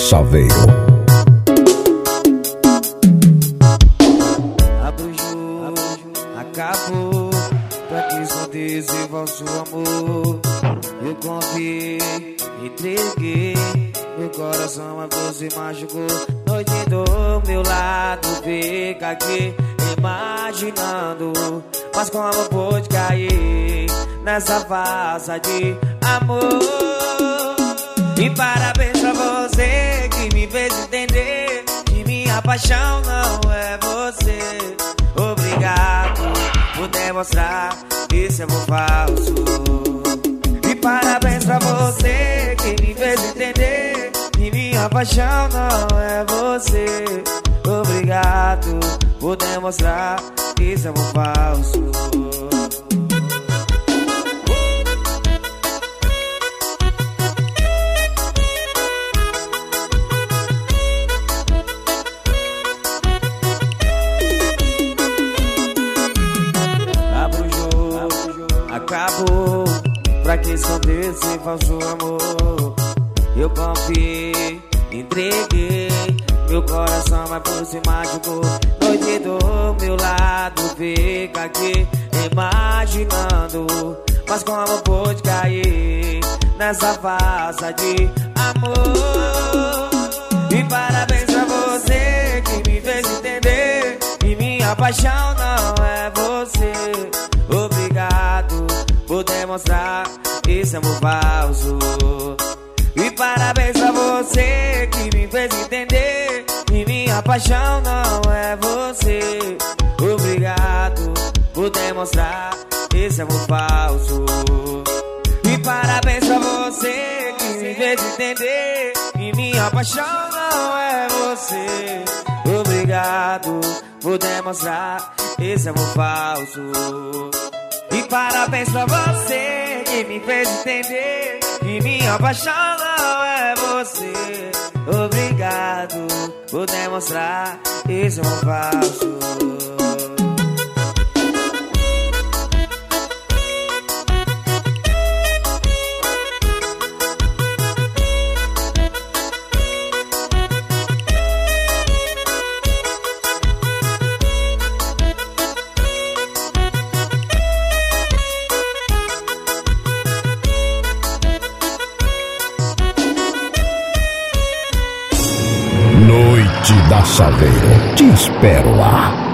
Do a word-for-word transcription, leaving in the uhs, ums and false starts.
Saveiro. Abre o jogo, acabou. Pra que só desenvolve o amor? Eu confiei, entreguei meu coração, mas você machucou. Noite do meu lado, fica aqui imaginando. Mas como pôde cair nessa farsa de amor? E parabéns pra você que me fez entender que minha paixão não é você. Obrigado por demonstrar que esse amor falso. E parabéns pra você que me fez entender que minha paixão não é você. Obrigado por demonstrar que esse amor falso. Acabou, pra que só desse falso amor? Eu confiei, entreguei meu coração, mas por se machucou. Noite do meu lado, fica aqui imaginando. Mas como pôde cair nessa farsa de amor? E parabéns pra você que me fez entender que minha paixão não é você. Obrigado por demonstrar esse amor falso. E parabéns pra você que me fez entender que minha paixão não é você. Obrigado por demonstrar esse amor falso. E parabéns pra você que me fez entender que minha paixão não é você. Obrigado por demonstrar esse amor falso. E parabéns pra você que me fez entender que minha paixão não é você. Obrigado por demonstrar esse amor falso. Noite da Saveiro. Te espero lá.